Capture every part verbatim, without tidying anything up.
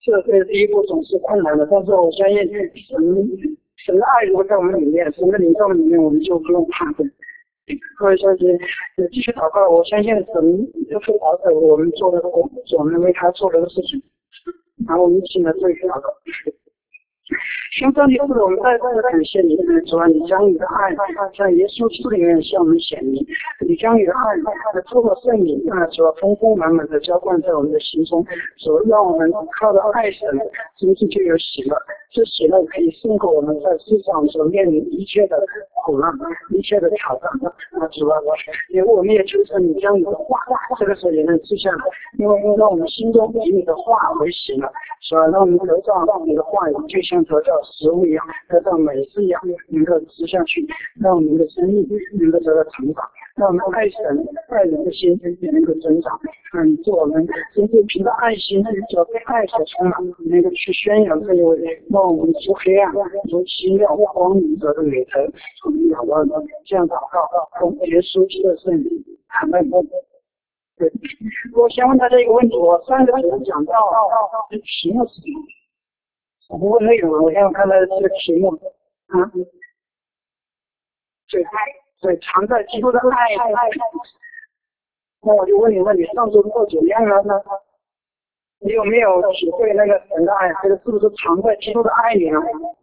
这个第一步总是困难的，但是我相信神神的爱如果在我们里面，神的灵在我们里面，我们就不用怕的。各位兄弟，继续祷告，我相信神会保守我们做的工作，我们为他做的事情，然后我们一起来做一个祷告。兄弟，我们再再感谢你，主啊，你将你的爱在耶稣基督里面向我们显明，你将你的爱透过圣灵啊，主啊，丰丰满满的浇灌在我们的心中，主让我们靠着爱神，心中就有喜乐，这喜乐可以胜过我们在世上所面临一切的苦难、一切的挑战啊，主啊，因为我们也求神你将你的话，这个时候也能记下来，因为让我们心中以你的话为喜乐，是吧？让我们得到你的话语，就像得到食物一样，得到美食一样，能够吃下去，让我们的生命能够得到成长，让我们爱神爱人的心也能够增长。嗯，做我们真正凭着爱心，就被爱所充满，能够去宣扬这一位，让我们出黑暗，如奇妙光明者的美德，从仰望这样祷告，奉耶稣基督的圣名，阿门。对，我先问大家一个问题，我上个题目讲到这题目是什么？我不问内容了，我现在看到这个题目啊，对对，藏在基督的爱。那我就问你，问你上周过怎么样了呢？你有没有体会那个神的爱？这个是不是藏在基督的爱里呢？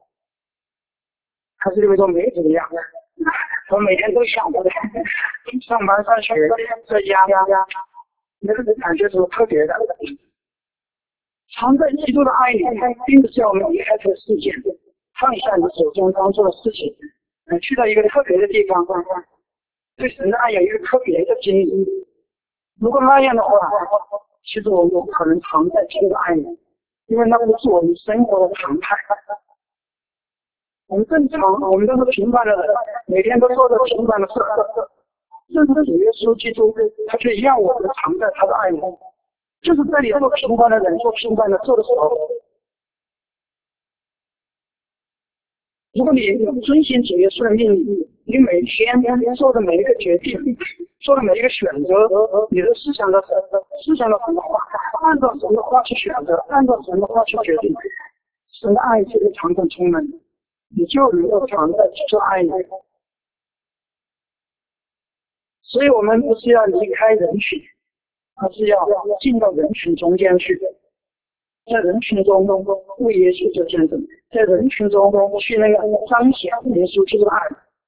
还是因为说没怎么样？我每天都想着上班上学在家，那个感觉是特别的。藏在基督的爱里，并不是叫我们离开这个世界，放下你手中当做的事情，去到一个特别的地方，对神的爱有一个特别的经历。如果那样的话，其实我们可能藏在基督的爱里，因为那不是我们生活的常态。我们正常，我们都是平凡的人，每天都做着平凡的事。正是主耶稣基督，他却让我们藏在他的爱里。就是在你做平凡的人做平凡的事的时候，如果你遵循主耶稣的命令，你每天做的每一个决定，做的每一个选择，你的思想的思想的神的话，按照神的话去选择，按照神的话去决定，神的爱就会常常充满你，你就能够藏在基督爱里。所以我们不是要离开人群，而是要进到人群中间去，在人群中为耶稣做见证，在人群中去那个彰显耶稣基督的爱。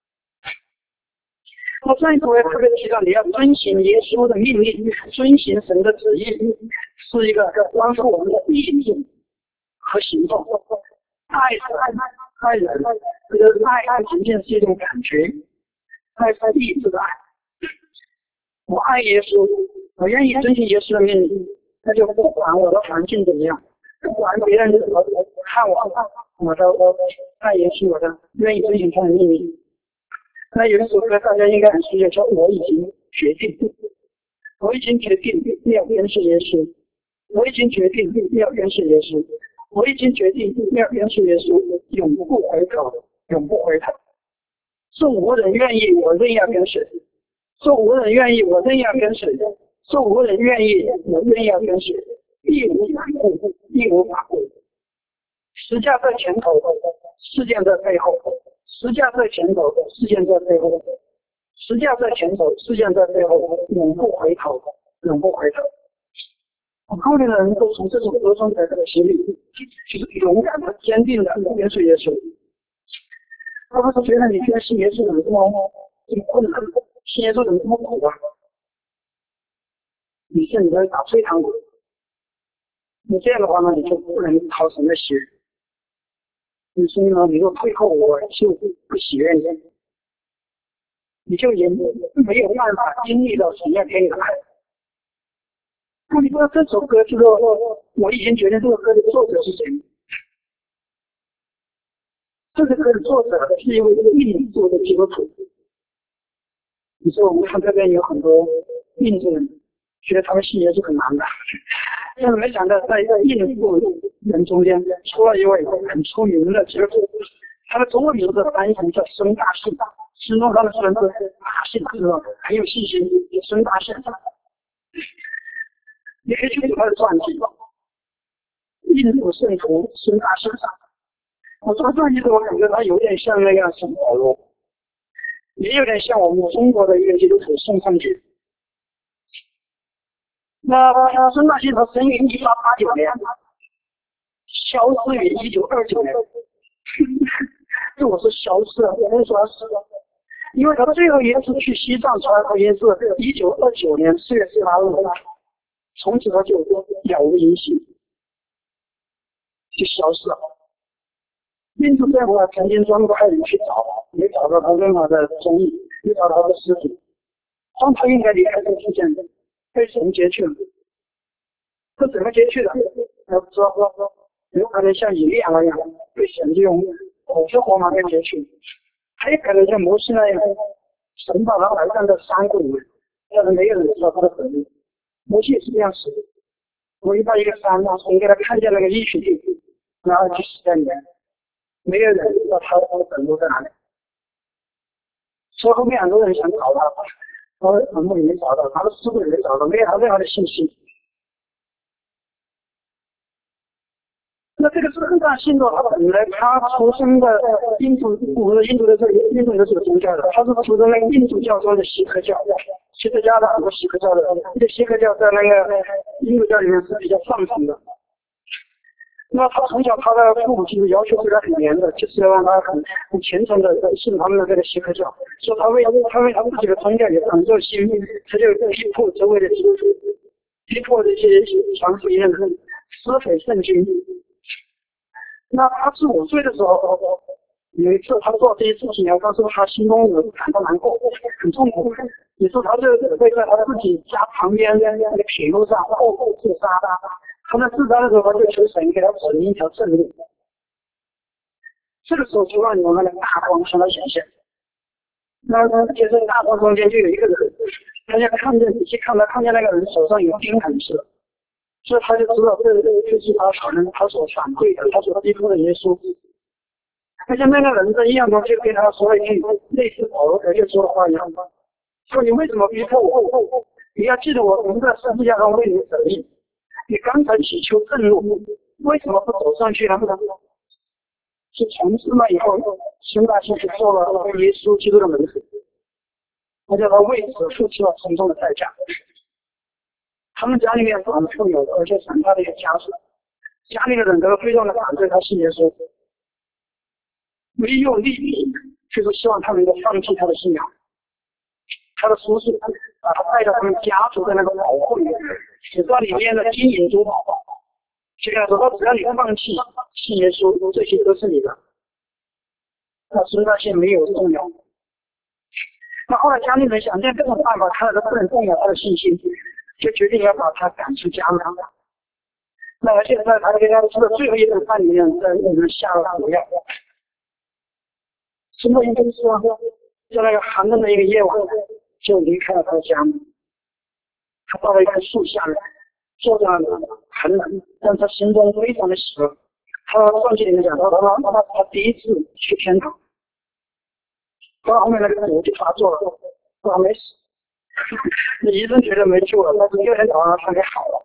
我上一次我也特别提到，你要遵循耶稣的命令，遵循神的旨意，是一个关乎我们的意志和行动。爱是爱爱人，这个爱爱仅仅是一种感觉，爱是意志的爱。我爱耶稣，我愿意遵循耶稣的命令，那就不管我的环境怎么样，不管别人怎么看我，我都爱耶稣，我的愿意遵循他的命令。那有一首歌大家应该很熟悉，说我已经决定，我已经决定要跟随耶稣，我已经决定要跟随耶稣，我已经决定要跟随耶稣，永不回头，永不回头。是无人愿意，我仍要跟随。说无人愿意，我仍要跟随；说无人愿意，我仍要跟随。义无反顾，义无反顾。十架在前头，事件在背后；十架在前头，事件在背后；十架在前头，事件在背后，永不回头，永不回头。我后面的人都从这首歌中得到的洗礼，就是勇敢的、坚定的跟随耶稣。他不是觉得你跟随耶稣怎么这么这么困难？信耶稣怎么这么苦啊？你是你在打退堂鼓，你这样的话呢，你就不能讨神的喜悦。你说呢，你若退后，我就不喜悦你，你就也没有办法经历到神要给你的爱。那你说这首歌这个，我已经决定这个歌的作者是谁？这个歌的作者是一位印度的基督徒。你说我们看这边有很多印度人，觉得他们信耶稣很难的，但是没想到在印度人中间出了一位很出名的基督徒，他的中文名字翻译成叫孙大信，孙中山的孙是大信，是吧？很有信心，孙大信。你可以去读他的传记， 印度圣徒孙大圣。我做这一次，我感觉他有点像那个圣保罗，也有点像我们中国的一个基督徒宋尚节。那孙大圣他生于一八八九年，消失于一九二九年。这我是消失了，我跟你说是，因为他最后一次去西藏传福音是一九二九年四月十八日，从此他就杳无音信，就消失了。印度政府曾经专门派人去找他，没找到他任何的踪影，没找到他的尸体，但他应该离开这个世界，被神接去了。他怎么接去的？我不知道，有可能像以利亚那样被神就用火车火马给接去，还有可能像摩西那样，神把他埋葬在山谷里面，但是没有人知道他的本名。摩西也是这样死的，我一到一个山，神给他看见那个应许地，然后就死在里面。没有人知道他的本路在哪里，所以后面很多人想找他，他的坟墓也没找到，他的尸骨也没找到，没有他任何的信息。那这个是很大信徒，他本来他出生的印度，我们印度的这个印度的这个宗教的，他是出生那个印度教中的锡克教，锡克教的很多锡克教的，这个锡克教在那个印度教里面是比较上层的。那他从小他的父母亲要求对他很严的，就是要让他很很虔诚的信他们的这个锡克教，所以他为他为他自己的宗教也很热心，他就逼迫周围的基督徒，逼迫这些传福音的人撕毁圣经。那他十五岁的时候，有一次他做这些事情，他说他心中有感到难过，很痛苦。也是他就会在他自己家旁边那个铁路上后后自杀。他在自杀的时候，他就求神给他指明一条正路。这个时候就让你们那个大光向他显现。那其实大光中间就有一个人，大家看见仔细看他看见那个人手上有钉痕似的。所以他就知道这个就是他所能他所反对的，他所逼迫的耶稣。而且那个人在一样东西跟他说了一句类似保罗就说的话一样，说你为什么逼迫我？你要记得我曾在十字架上为你舍命，你刚才祈求正路，为什么不走上去呢？是从此那以后，孙大圣就做了耶稣基督的门徒，而且他为此付出了沉重的代价。他们家里面是很富有的，而且很大的一个家属，家里的人都非常的反对他信耶稣，没有利益，就是希望他能够放弃他的信仰。他的叔叔把他带到他们家族的那个宝库里面，只抓里面的金银珠宝，就跟他说，只要你放弃信耶稣，这些都是你的。那孙大圣没有动摇。那后来家里人想尽各种办法，看来都不能动摇他的信心，就决定要把他赶出家门。那么现在他跟他吃的最后一顿饭里面，在里面下了毒药。孙大圣跟说，在那个寒冷的一个夜晚，就离开了他的家门。他到了一棵树下面，坐在那里，很冷，但他心中非常的喜乐。他上去里面讲，他他他他第一次去天堂。到后面那个毒就发作了，他没死。医生觉得没救了，但是第二天早上他给好了。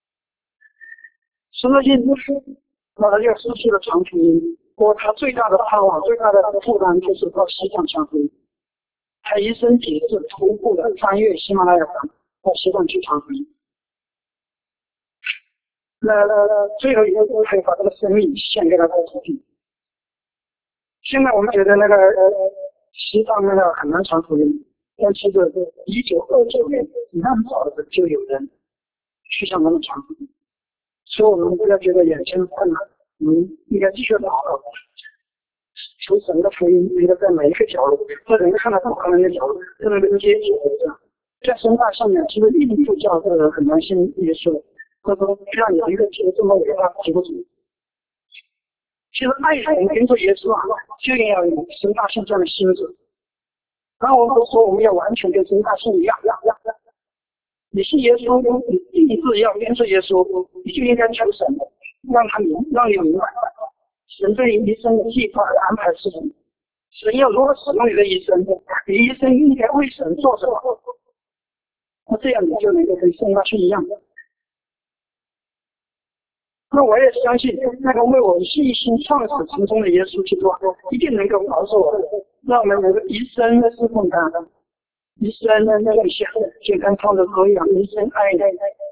孙大圣就是那他就失去了传福音。不过他最大的盼望、最大的负担就是到西藏传福音。他一生几次徒步的穿越喜马拉雅山到西藏去传福音。那那最后一个他又把他的生命献给了他的徒弟。现在我们觉得那个西藏那个很难传福音，但其实一九二九年那么早的就有人去向他们传福音。所以我们不要觉得眼前困难，我们应该继续祷告，求神的福音应该在每一个角落，在人看到不可能的角落都能够接触的。在生大上面，其实印度教的人很难信耶稣，或者说让有一个基督这么伟大基督徒。其实爱人跟着耶稣啊，就要有生大圣这样的心智。然后我们都说我们要完全跟生大圣一样。你信耶稣，你立志要跟着耶稣，你就应该求神，让他明，让你明白，神对你一生的计划和安排是什么，神要如何使用你的一生，你一生应该为神做什么，那这样你就能够跟圣大圣一样。 那我也相信那个为我信心创始成终的耶稣基督一定能够保守我，让我们能够一生的侍奉他，一生的梦想健康康的滋养，一生爱他。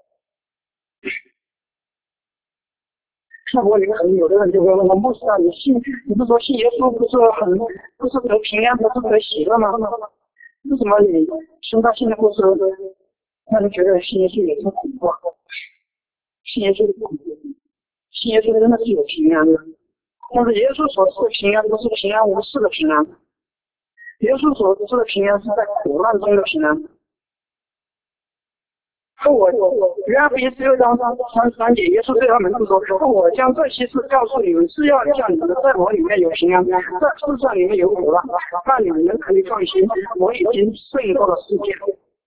那我可能有的人就会问我，牧师啊，你信你不是说信耶稣不是很不是得平安，不是得喜乐吗？为什么你听到信的故事，那你觉得信耶稣也是苦啊？信耶稣的苦，信耶稣真的是有平安的，但是耶稣所赐的平安不是平安无事的平安，耶稣所赐的平安是在苦难中的平安。和我约翰十六章三十三节，耶稣对他们说：“我将这些事告诉你们，是要叫你们在我里面有平安，在世上里面有苦难，但你们可以放心，我已经胜过了世界。”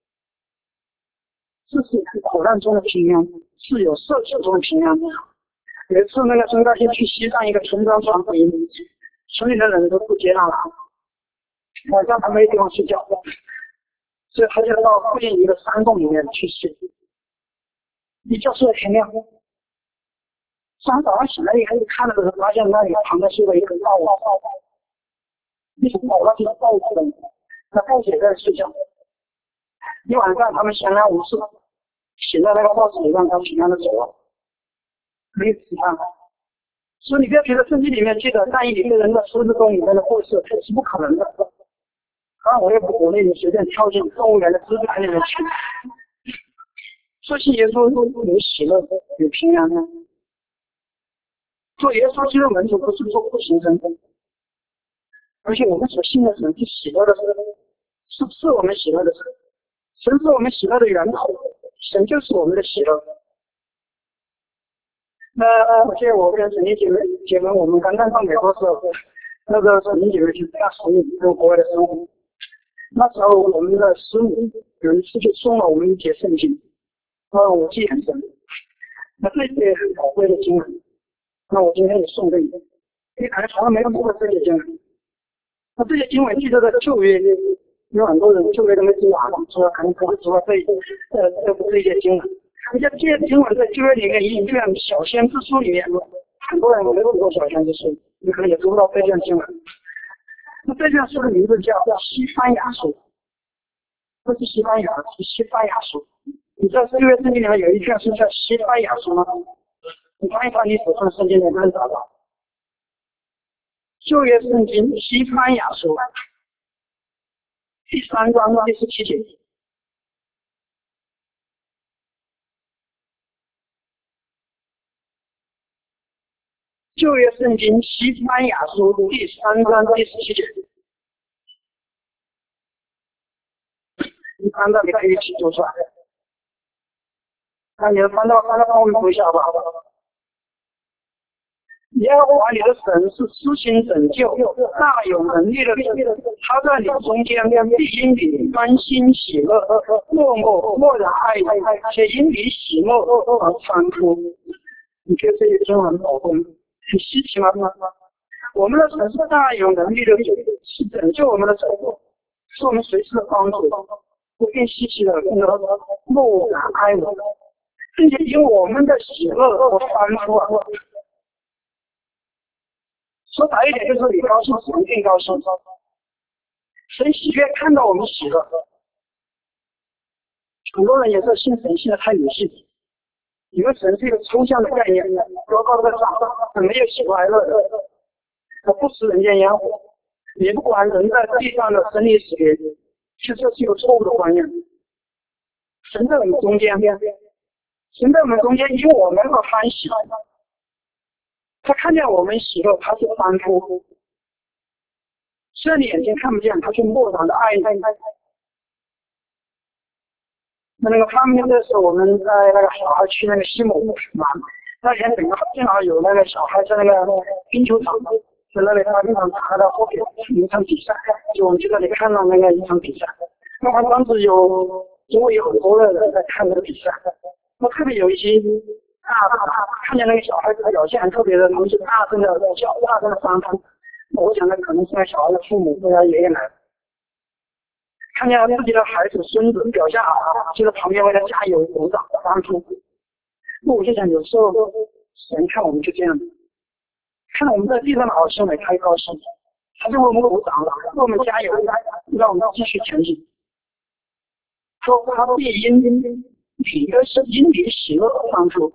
这是苦难中的平安，是有社区中的平安。有一次，那个孙大仙去西藏一个村庄传福音，村里的人都不接纳了，晚上他没地方睡觉。所以他就到附近一个山洞里面去睡，一觉睡得天亮。山早上醒来以后，看的时候发现那里躺着睡了一个稻草，一直跑到这个稻草里，那稻草在睡觉。一晚上他们相安无事，醒在那个稻草里，让他平安的走了，没有其他。所以你不要觉得圣经里面记得但以理一个人的狮子洞里面的故事是不可能的。当然我也不鼓励你随便跳进动物园的狮子里面去。说信耶稣有喜乐有平安啊！做耶稣基督门徒不是做不行神功，而且我们所信的神是喜乐的神，是是我们喜乐的神，神是我们喜乐的源头，神就是我们的喜乐。那我记得我跟沈丽姐妹姐妹，我们刚刚到美国时候，那个沈丽姐妹去大使命跟国外的生活。那时候我们的师母有一次就送了我们一节圣经，那我记很深。那这些很宝贵的经文，那我今天也送给你，因为可能从来没有读过这些经文。那这些经文记得在旧约，有很多人旧约都没读完，说可能不会读到这呃这这些经文。而且这些经文在旧约里面已经就像小先知书里面，很多人没有读过小先知书，你可能也读不到这卷经文。那这卷书的名字叫西番雅书，不是西班牙，是西番雅书。你知道旧约圣经里面有一卷书叫西番雅书吗？你翻一翻你手上圣经，你就能找到。旧约圣经西番雅书第三章第十七节。旧约圣经西番雅书第三章第十七节。你翻到你可以一起读出来。那你翻到翻到帮我们读一下好不好？耶和华你的神是施行拯救、大有能力的神，他在你中间必因你甘心喜乐，默默默然爱你，且因你喜乐而欢呼。你觉得这些经文很宝贵，很稀奇吗？我们的神是大有能力的神，是拯救我们的神，是我们随时的帮助。不更稀奇的，默然爱我，并且因我们的喜乐而欢呼啊！说白一点就是你高兴，神更高兴。神喜悦看到我们喜乐。很多人也是信神信的太有戏，以为神是一个抽象的概念，高高在上，没有喜怒哀乐，他不食人间烟火，也不管人在地上的生离死别。其实这是一个错误的观念。神在我们中间，神在我们中间以我们而欢喜。他看见我们喜乐，他是欢呼。虽然你眼睛看不见，他却默然的爱你。那那个他们的时候，我们在那个小孩去那个西蒙玩，那天正好正好有那个小孩在那个冰球场，在那里他经常打到后面一场比赛，就我们就在那里看到那个一场比赛。那他当时有周围有很多的人在看那个比赛，那特别有一些大大看见那个小孩子的表现很特别的，他们就大声的叫，大声的欢呼。我想那可能是那小孩的父母或者爷爷奶奶。看见自己的孩子、孙子表现好，就在旁边为他加油、鼓掌、欢呼。那我就想，有时候神看我们就这样，看到我们在地上的好兄弟开高兴，他就为我们鼓掌，为我们加油，让我们继续前进。说他必因你的是因你喜乐而帮助，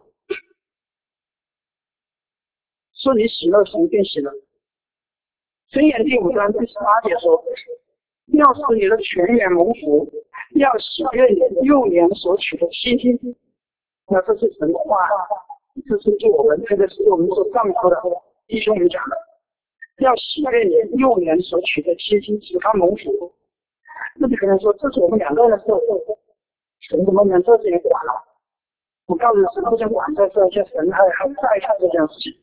说你喜乐，神便喜乐。箴言第五章第十八节说，要使你的全员蒙福，要喜悦你幼年所取的妻。那这是神的话，这是对我们这个是我们所丈夫的弟兄们讲的，要喜悦你幼年所取的妻，使他蒙福。那你可能说，这是我们两个人的事，神怎么能这些人管了？我告诉你，神不想管这这些，神还还在看这件事情。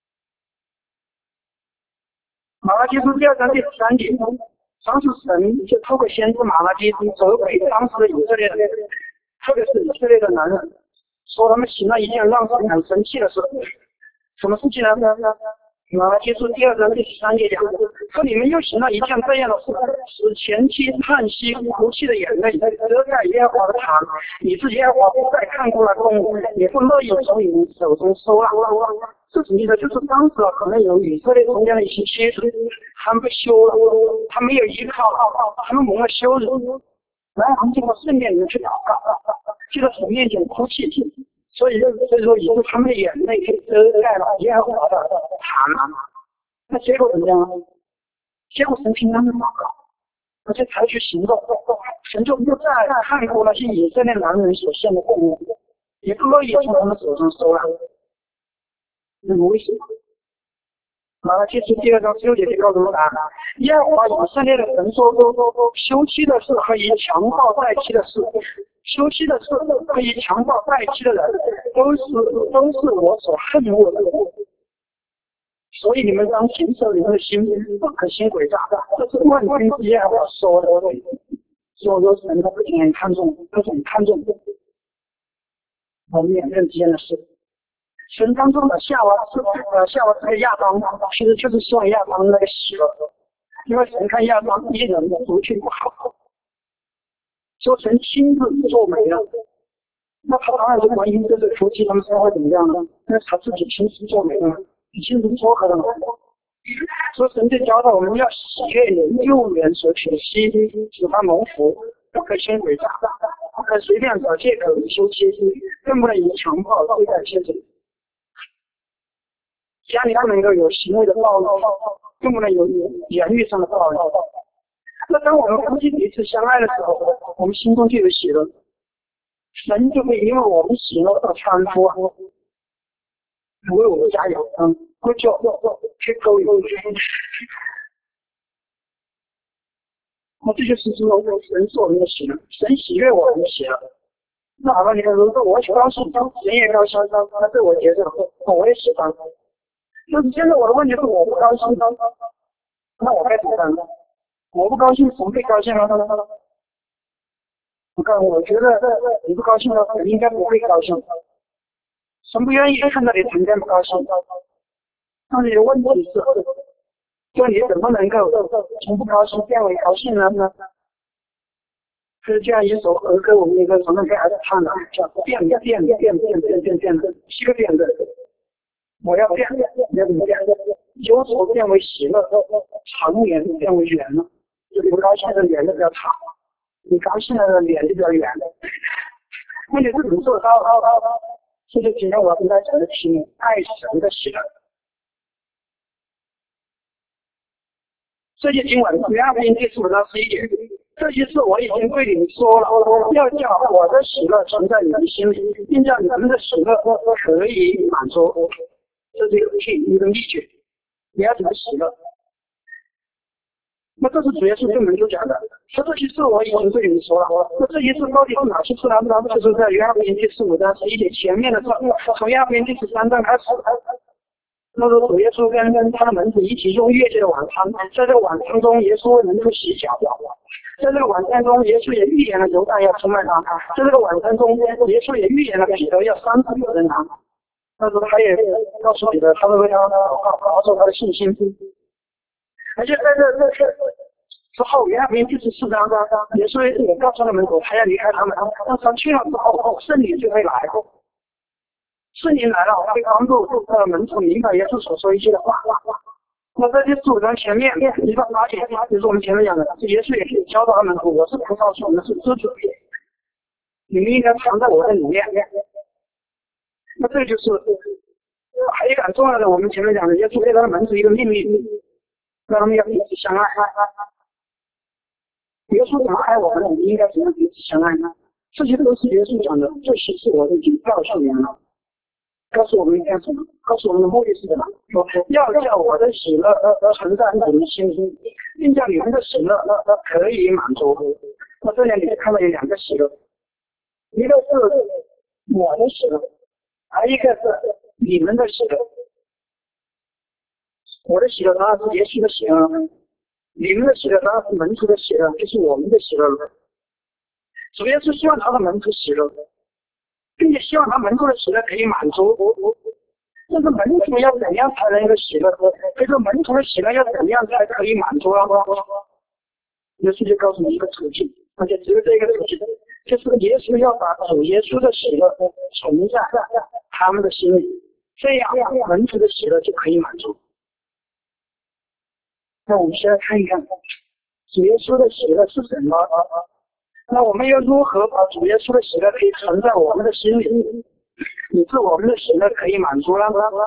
马拉基书第二章第十三节，当时神就透过先知马拉基书责备当时的以色列人，特别是以色列的男人，说他们行了一件让神很生气的事。什么事情呢？马拉基书第二章第十三节讲，说你们又行了一件这样的事，使前期叹息哭泣的眼泪遮盖耶和华的堂，以致耶和华不再看过了公物，也不乐意从你们手中收了。这什么意思？就是当时可能有以色列中间的一些妻子，他们被休了，他没有依靠，他们蒙了羞辱，然后他们经过圣殿里面去祷告，去到神面前哭泣。所以，所以说，以致他们的眼泪可以遮盖了耶和华的堂。那结果怎么样呢？结果神听他们祷告，而且采取行动，神就不再看过那些以色列男人所献的供物，也不乐意从他们手中收了。那么为什么？马拉基书第二章十六节就告诉我们，耶和华以色列的神说，休妻的事和以强暴待妻的事，休妻的事和以强暴待妻的人，都是都是我所恨恶的。所以你们当谨守你们的心，不可行诡诈。这是万军之耶和华说的。所以说神都不仅看重，不仅看重我们两个人之间的事。神当中的夏娃是呃夏娃这个亚当，其实就是希望亚当那个喜乐，因为神看亚当一人的族群不好，说神亲自做媒了，那他当然是关心这对夫妻他们生活怎么样呢？那他自己亲自做媒了，亲自撮合的嘛。所以神就教导我们要喜悦你幼年所取的妻，使他蒙福，不可行诡诈，不可随便找借口休妻，更不能以强暴对待妻子。家里不能够有行为的暴露，更不能有言语上的暴露。那当我们夫妻彼此相爱的时候，我们心中就有喜乐，神就会因为我们喜乐而搀扶，为我们加油，嗯，会叫去勾引。那这就是说，神是我们的喜乐，神喜悦我们的喜乐。那好了，你看，如果我高兴，神也高兴，那对我接受，我也喜欢。就是现在我的问题是我不高兴，那我该怎么办？我不高兴，谁会高兴啊？我看，我觉得你不高兴了，你应该不会高兴。神不愿意看到你成天不高兴。那你的问题是，就你怎么能够从不高兴变为高兴呢？是这样一首儿歌，我们一个常常给孩子唱的，叫变变变变变变变变的七个变的。我要变，你要怎么变？忧愁变为喜乐，长脸变为圆了。就不高兴的脸就比较长，你高兴的脸就比较圆。问题是怎么做到？这就今天我要跟大家讲的题目：爱神的喜乐。这些经文，约翰福音第十五章十一节，这些事我已经对你们说了，要叫我的喜乐存在你们心里，并叫你们的喜乐可以满足。这是一个题，一个例句，你要怎么喜乐？那这是主耶稣对门徒讲的，说这些事我已经对你们说了。那这些事到底是哪些事呢？就是在约翰福音第十五章十一节前面的事，从约翰福音第十三章开始。那时候主耶稣跟跟他的门徒一起用月季的晚餐，在这个晚餐中，耶稣为门徒洗脚。在这个晚餐中，耶稣也预言了犹大要出卖他。在这个晚餐中，耶稣也预言了彼得要三次不认他。但是他也告诉彼得，他会为他保守他的信心。而且在这这这之后，约翰福音第十四章，耶稣也告诉了门徒，他要离开他们。当他去了之后，圣灵就会来。 圣灵来了，会帮助呃门徒明白耶稣所说一切的话。那在这十五章前面，你会发现，就是我们前面讲的，是耶稣也是教导了门徒，我是葡萄树，我们是枝子，你们应该藏在我的里面。那这就是还有一个很重要的，我们前面讲的，耶稣给他的门徒一个命令，让他们要彼此相爱。耶稣怎么爱我们，我们应该怎么彼此相爱呢？这些都是耶稣讲的，这些是我已经告诉你们了。告诉我们干什么？告诉我们的目的是什么？说要叫我的喜乐存在你们心中，并叫你们的喜乐可以满足。那这里你看到有两个喜乐，一个是我的喜乐，还一个是你们的喜乐。我的喜乐当然是耶稣的喜乐，你们的喜乐当然是门徒的喜乐，就是我们的喜乐了。主要是希望他的门徒喜乐，并且希望他门徒的喜乐可以满足。但是门徒要怎样才能够喜乐？这个门徒的喜乐要怎样才可以满足啊？耶稣就告诉你一个途径，而且只有这个途径，就是耶稣要把主耶稣的喜乐存在他们的心里，这样门徒的喜乐就可以满足。那我们现在看一看主耶稣的喜乐是什么？那我们又如何把主耶稣的喜乐可以存在我们的心里，以致我们的喜乐可以满足了？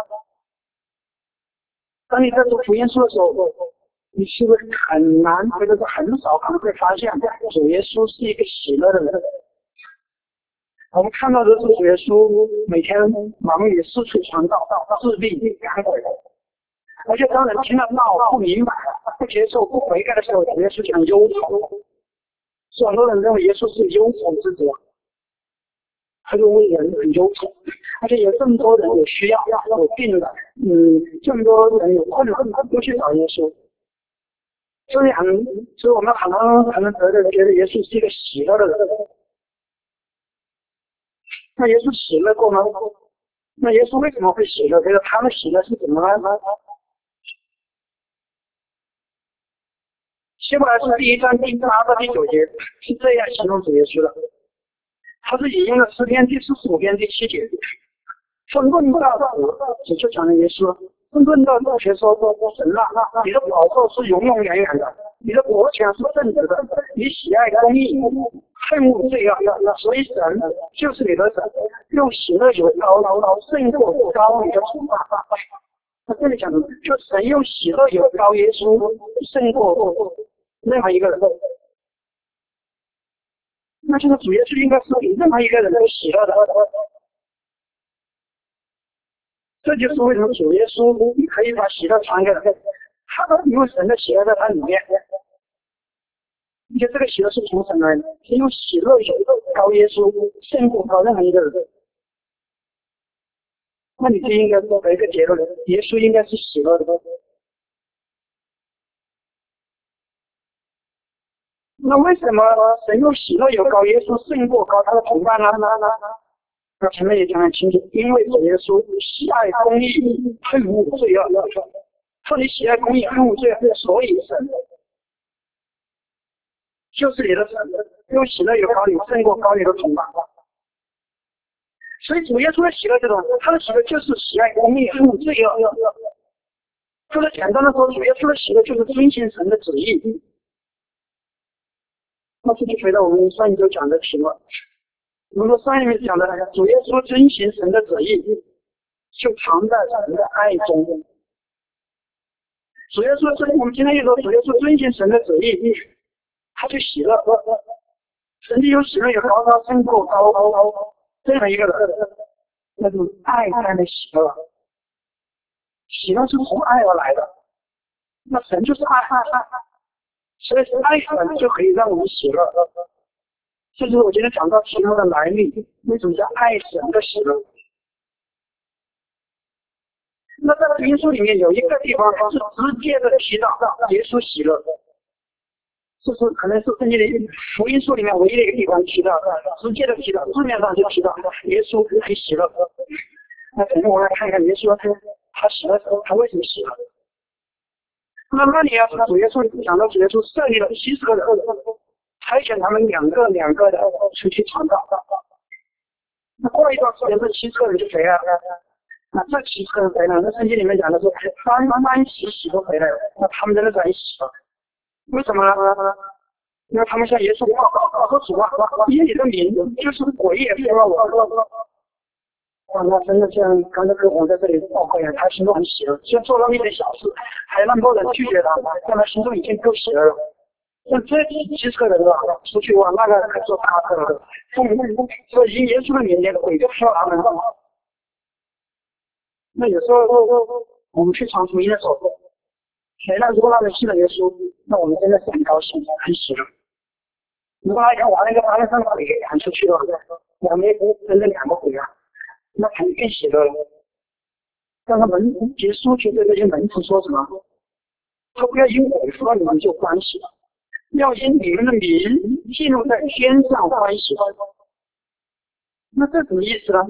当你在读福音书的时候，你是不是很难或者是很少可能会发现主耶稣是一个喜乐的人？我们看到的是主耶稣每天忙于四处传道、治病、赶鬼，而且当人听到闹不明白、不接受、不悔改的时候，主耶稣讲忧愁。所以很多人认为耶稣是忧愁之子，他就为人很忧愁，而且有这么多人有需要、有病的，嗯，这么多人有困难都去找耶稣。所以很，所以我们很多可能觉得觉得耶稣是一个喜乐的人。那耶稣喜乐过吗？那耶稣为什么会喜乐？觉得他的喜乐是怎么来的？希伯来书第一章第八到第九节是这样形容主耶稣的，他是引用了诗篇第四十五篇第七节，说论到死，就讲了耶稣；论到肉学说说神啊，你的宝座是永永远远的，你的国权是正直的，你喜爱公义，恨恶罪恶，所以神就是你的神，用喜乐有高高高胜过高你的崇拜。他这里讲的，就神用喜乐有高耶稣胜过任何一个人，那这个主耶稣应该是比任何一个人都喜乐的。这就是为什么主耶稣可以把喜乐传给人，他因为神的喜乐在他里面，而且这个喜乐是从神来的，是用喜乐有高耶稣胜过高任何一个人。那你就应该做一个结论，耶稣应该是喜乐的。那为什么神用喜乐有高耶稣胜过高他的同伴呢？那前面也讲得很清楚，因为主耶稣喜爱公义，恨恶罪恶。说你喜爱公义，恨恶罪恶，所以神就是你的神，用喜乐有高你胜过高你的同伴。所以主耶稣的喜乐这种，他的喜乐就是喜爱公义，恨恶罪恶。就是简单的说，主耶稣的喜乐就是遵行神的旨意。那这就回到我们上一周讲的题目，我们上一面讲的主耶稣遵行神的旨意，就藏在神的爱中。主耶稣遵，我们今天又说主耶稣遵行神的旨意，他就喜乐。神就有喜乐，有高高胜过高高高这样一个人，那种爱般的喜乐，喜乐是从爱而来的。那神就是爱爱爱。所以爱神就可以让我们喜乐，这就是我今天讲到其他的来历，为什么叫爱神的喜乐？那在福音书里面有一个地方是直接的提到耶稣喜乐，这是可能是圣经里福音书里面唯一的一个地方提到，直接的提到，字面上就提到耶稣可以喜乐。那可能我来看一看耶稣他喜乐，他为什么喜乐？那那你要主耶稣讲到主耶稣设立了七十个人，差遣他们两个两个的出去传道。 那过一段时间，这七十个人就回来了。那这七十个人回来了，那圣经里面讲的是欢欢喜喜都回来了，那他们真的是很喜乐。为什么呢？因为他们向耶稣报告说主啊，因你的名就是鬼也服了我。哇，那真的像刚才跟我在这里报告一样，他心中很喜乐，虽然做了一点小事，还有那么多人拒绝他，但他心中已经够喜乐了。像这七十个人啊，出去哇，那个可做大事了，所以因耶稣的名，那个鬼就服了他们。那有时候我们去传福音的时候，谁让如果他们信了耶稣，那我们真的是很高兴，很喜乐。如果他要把那个把那三个鬼给赶出去了，我们也不真的两个鬼啊，那肯定喜乐了。但是门结束去对这些门徒说什么？他不要因我说你们就欢喜了，要因你们的名记录在天上欢喜。那这什么意思呢？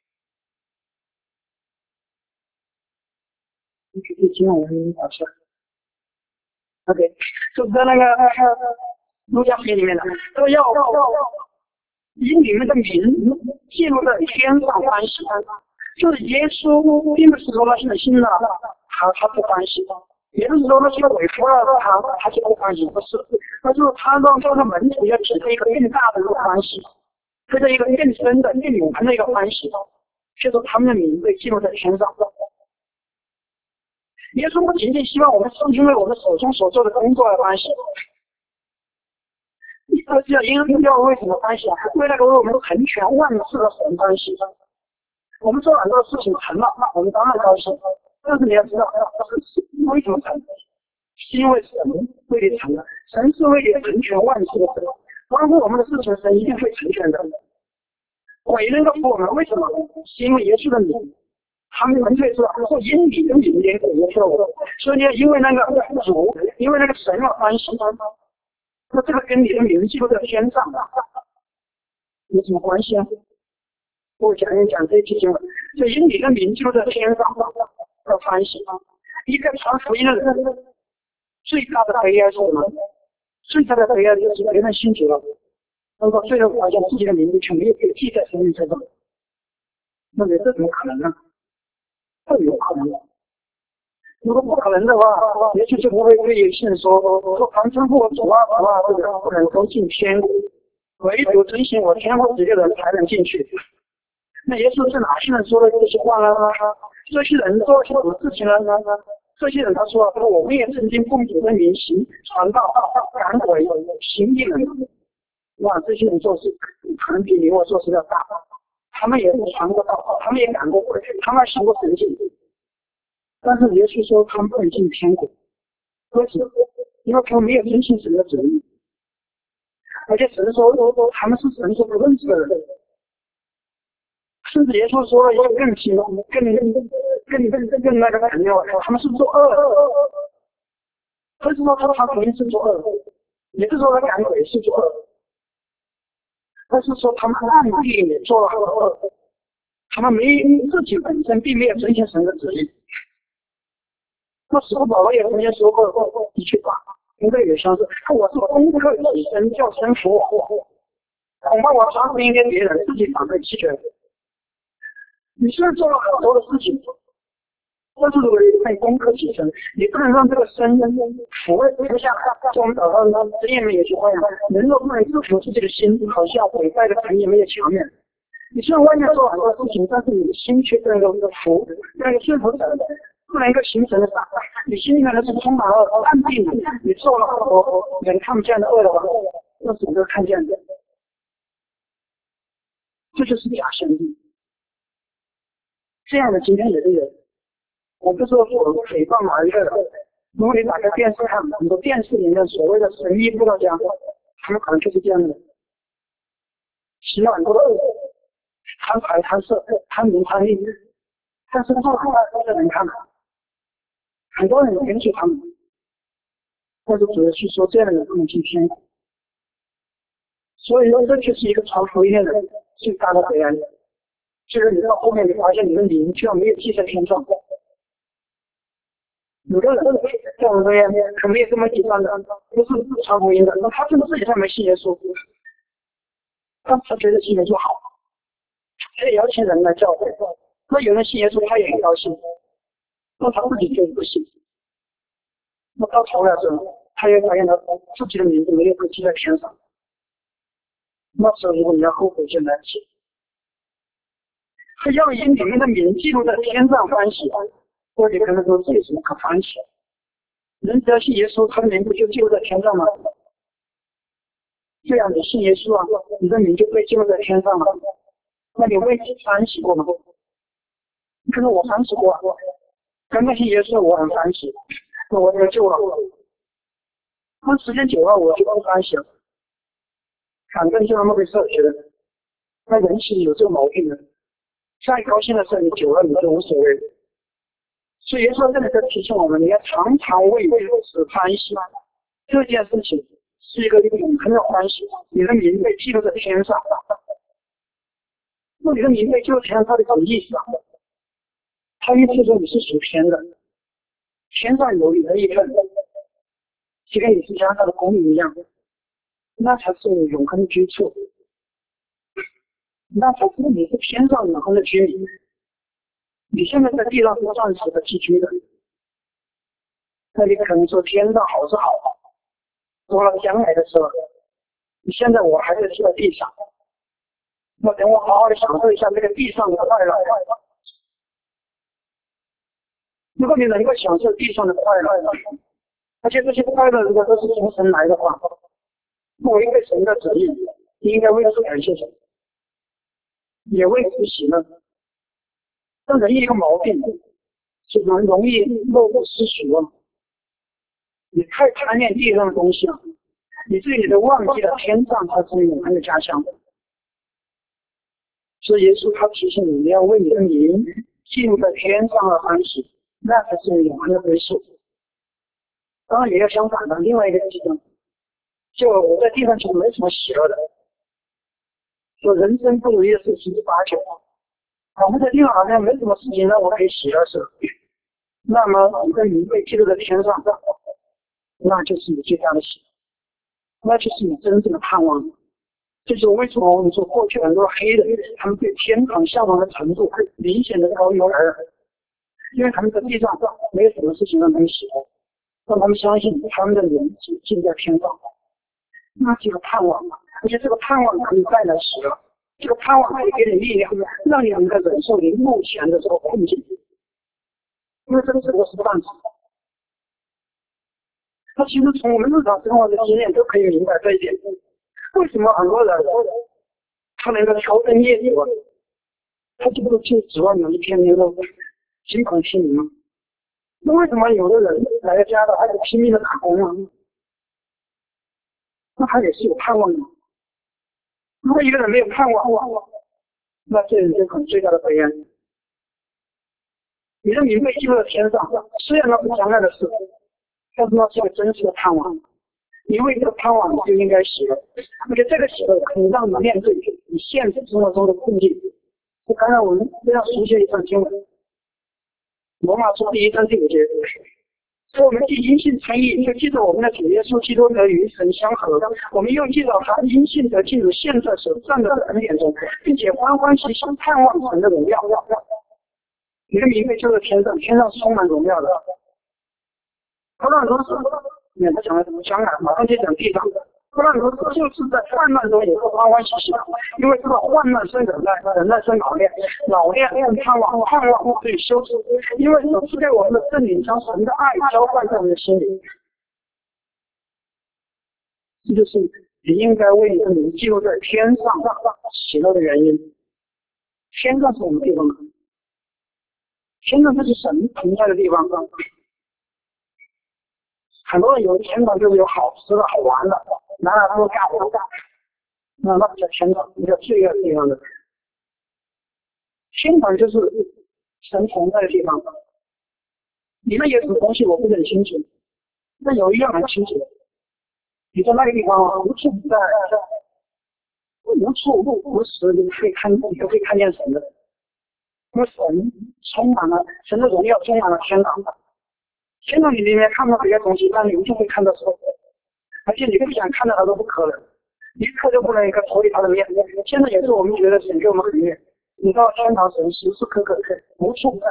你去听我们老师。OK， 就是在那个路加福音里面的，都要以你们的名记录在天上欢喜。就是耶稣并不是说他现在信了，他他不欢喜，也不是说他现在委服了他他就不欢喜，不是，而是他让这个门徒要体会一个更大的一个欢喜，体会一个更深的、更永恒的一个欢喜，就是他们的名被记录在天上。耶稣不仅仅希望我们是因为我们手中所做的工作而欢喜，而是要因要为什么欢喜啊？为那个为我们成全万事的神欢喜。我们做很多事情成了，那我们当然高兴。但是你要知道，为什么成？是因为神为你成了，神是为你成全万事的神，关乎我们的事情，神一定会成全的。鬼能够服我们，为什么？是因为耶稣的名。他们纯粹是说因你的名连鬼也服了我，所以你要因为那个主，因为那个神而欢喜。那这个跟你的名记录在天上，有什么关系啊？我讲一讲这一期经文，就因你的名记录在天上而欢喜。一个传福音的人，最大的悲哀是什么？最大的悲哀就是别人信主了，然后最后发现自己的名字却没有被记在生命册上，那你这怎么可能呢？这有可能。如果不可能的话，也许就不会对有些人说说凡称呼我主啊主啊，这个不能都进天国，唯独遵循我天国旨意的人才能进去。那耶稣是哪些人说的这些话呢？这些人做了什么事情呢？这些人他说，我们也曾经奉主的名行传道、赶鬼、行异能。哇，这些人做事可能比你我做事要大。他们也传过道，他们也赶过鬼，他们行过神迹。但是耶稣说他们不能进天国，为什么？因为他们没有遵循神的旨意，而且神说他们是神所不认识的人。甚至耶稣说了一个更新、更更更更更那个朋友，他们是做恶的。不是说他传福音是做恶的，也是说他赶鬼是做恶的，而是说他们暗地里做了很多恶，他们没自己本身并没有遵循神的旨意。那时候保罗也曾经说过一句话，应该也像是我是攻克己身，叫神服我。恐怕我传福音给别人，自己反被弃绝。你虽然做了很多的事情，但是如果你可以攻克己身，你不能让这个身抚慰不下。就我们祷告箴言里有句话呀，人若不能制服自己的心，好像毁败的城也没有墙面。你虽然外面做了很多事情，但是你的心却不能够服，不能够顺服神，不能够形成的傻，你心里面的是充满了暗地里，你做了很多人看不见的恶的话，那是能看见的。这就是假神力。这样的今天也是有，我不是说我诽谤哪一个人。如果你打开电视看，很多电视里面所谓的神医布道家，他们可能就是这样的，行了很多的恶，贪财贪色贪名贪利，但是做出来都是人看的，很多人允许他们，但是主要是说这样的人不能进天国。所以说这就是一个传福音的人最大的悲哀。就是你到后面你发现你的灵居然没有记在天上，有的人像我们这样可没有这么紧张的，不是传福音的，那他真的自己他没信耶稣，但他觉得信耶稣好， 可以邀请人来教会。那有人信耶稣，他也很高兴，那他自己就不信。那到头来时候，他也发现他自己的名字没有被记在天上。那时候如果你要后悔，就来不及。他要以你们的名记录在天上欢喜，或者可能说这有什么可欢喜？人只要信耶稣，他的名不就记录在天上吗？这样你信耶稣啊，你的名就被记录在天上了。那你为此欢喜过吗？可能我欢喜过，刚刚信耶稣我很欢喜，那我得救了。那时间久了我就不欢喜了，反正就那么回事，觉得那人其实有这个毛病的。再高兴的事你久了你就无所谓。所以耶稣这里在提醒我们，你要常常为此欢喜。这件事情是一个永恒的欢喜，你的名被记录在天上。那你的名被记录在天上，它的什么意思啊？它意思说你是属天的，天上有你的一份，就跟你是加上的公民一样，那才是你永恒的居处，那才是你是天上永恒的居民。你现在在地上是暂时的寄居的，那你可能说天上好是好，到了将来的时候，你现在我还是住在地上，那等我好好的享受一下这个地上的快乐。如果你能够享受地上的快乐，而且这些快乐如果都是从神来的话，那我应该神的旨意，你应该为此感谢神，也为此喜乐。但人一个毛病，是很容易落入世俗啊！你太贪恋地上的东西了，以至于你都忘记了天上才是永恒的家乡。所以耶稣他提醒你，你要为你的名记录在天上的欢喜，那才是永恒的归宿。当然也要相反的，另外一个极端，就我在地上其实没什么喜乐的，说人生不如意的事十之八九。我们在地上好像没什么事情让我可以喜乐是，那么你的名被记录在天上，那就是你最大的喜乐，那就是你真正的盼望。这就是为什么我们说过去很多黑人，他们对天堂向往的程度明显的高于我们，因为他们在地上没有什么事情让他们喜乐，让他们相信他们的名字进在天上，那这个盼望，而且这个盼望可以带来喜乐。这个盼望可以给你力量，让你能够忍受你目前的这个困境，因为这个是我是暂时。那其实从我们日常生活的经验都可以明白这一点。为什么很多人他能够挑灯夜读，他就不去指望有一天能够心旷心灵吗？那为什么有的人来了家的还得拼命的打工啊？那他也是有盼望的。如果一个人没有盼望，那这人就可能最大的悲哀。你的名被记录在天上，虽然那是将来的事，但是那是个真实的盼望。你为这个盼望就应该喜乐，而且这个喜乐可以让你面对你现实生活中的困境。就刚才我们非常熟悉的一段经文，罗马书第一章第五节。所以我们既因信称义，就记着我们的主耶稣基督得与神相合，我们又记着他因信得进入现在所站的恩典中，并且欢欢喜喜盼望神的荣耀。你的名被就在天上，天上是充满荣耀的。不然如此，免得讲了什么将来，马上就讲地上。不然如此，就是在患难中也是欢欢喜喜的，因为这个患难生忍耐，忍耐生老练，老练生盼望，盼望对修持，因为所赐给我们的圣灵将神的爱浇灌在我们的心里。这就是你应该为你的名记录在天上喜乐的原因。天上是我们地方，天上这是神同在的地方。很多人有天堂就是有好吃的好玩的，哪哪都干活干，那那不叫天堂，那叫罪恶的地方的。天堂就是神同在的地方。里面有什么东西我不是很清楚，但有一样很清楚，你在那个地方无处不在，无处不时你可以看，你都可以看见神的。因为神充满了，神的荣耀充满了天堂。天堂里面看到别的东西，但你一定会看到神，而且你不想看到它都不可能，一刻就不能一个脱离他的面。现在也是我们觉得神给我们很远， 你到天堂神时时刻刻无处不在。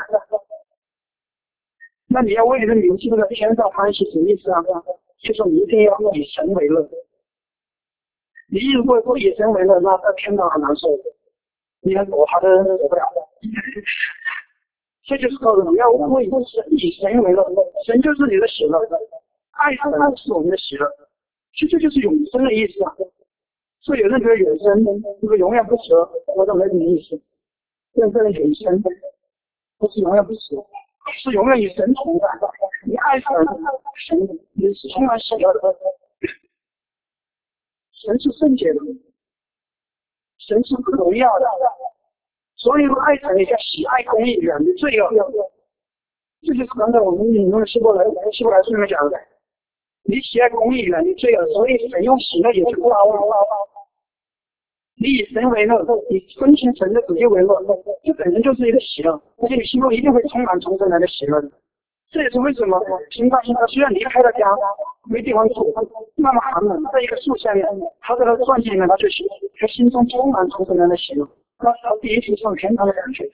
那你要为你的名字的天上欢喜什么意思啊？就是你一定要以神为乐。你如果不以神为乐，那在天堂很难受，你要躲他的躲不了。这就是告诉你要为以神为乐，神就是你的喜乐，爱神是我们的喜乐，其实这就是永生的意思啊。所以有人觉得永生如果永远不死，我都没什么意思。真正的永生不是永远不死，是永远与神同在。你爱神，神你是充满喜乐的，神是圣洁的，神是荣耀的。所以爱神也叫喜爱公义，远离罪恶。这就是刚才我们引用的希伯来希伯来书里面讲的，你喜爱公义，远离罪恶，所以神用喜乐也是哇哇哇哇。你以神为乐，以遵循神的旨意为乐，这本身就是一个喜乐，而且你心中一定会充满从神来的喜乐的。这也是为什么平大平大虽然离开了家，没地方住，那么寒冷，在一个树下面，他在他的传记里面，他就写，他心中充满从神来的喜乐，那是他第一次上天堂的感觉。